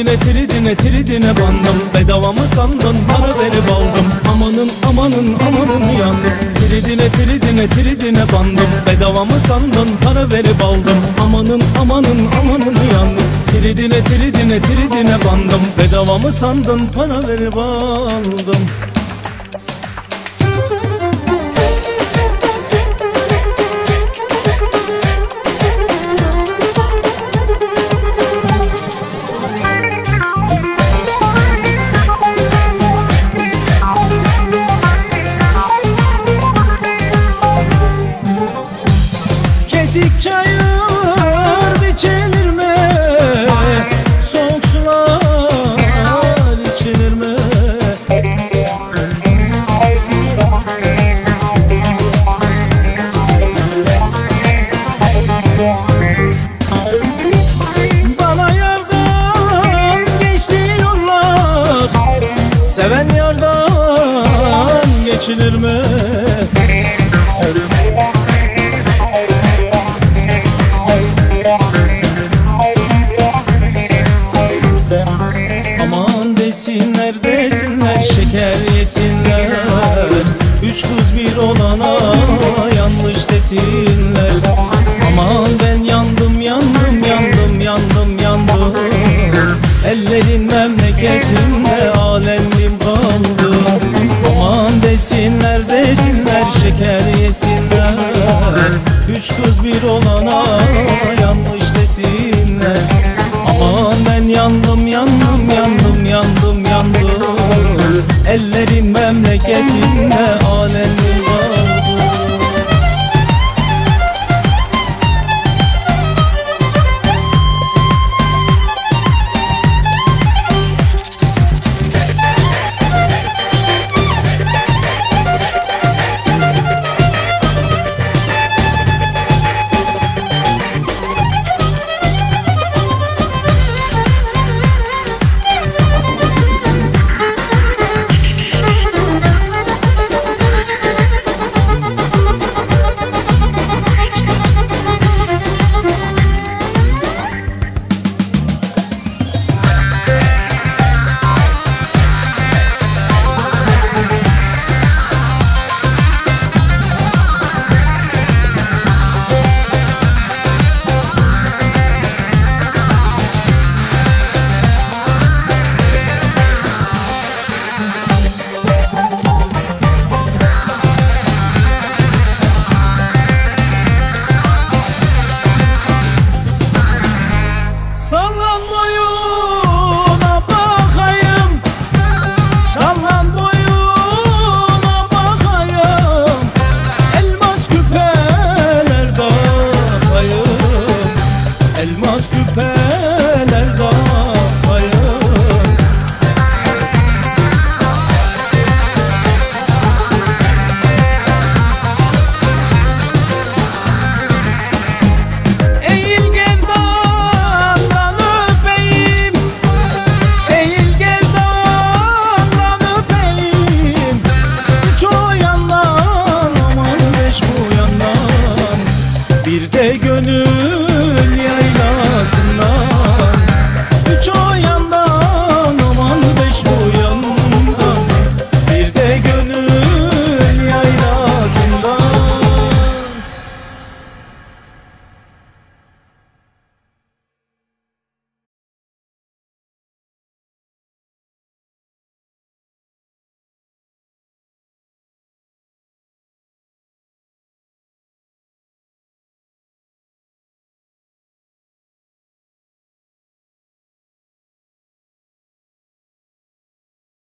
Tridine tridine bandım, bedava mı sandın para verip aldım. Amanın amanın amanın yandım. Tridine bandım, bedava mı sandın para verip aldım. Amanın amanın amanın yandım. Tridine bandım, bedava mı sandın para verip aldım. Kesik çayır içilir mi? Soğuk sular içilir mi? Bana yardan geçti yollar, seven yardan geçilir mi? Aman desinler desinler, şeker yesinler. Üç kız bir olana yanlış desinler. Aman ben yandım yandım yandım yandım yandım. Ellerin memleketinde alemlim kaldı. Aman desinler desinler, şeker yesinler. Üç kız bir olana yanlış desinler. Aman ben yandım yandım yandım yandım yandım. Ellerin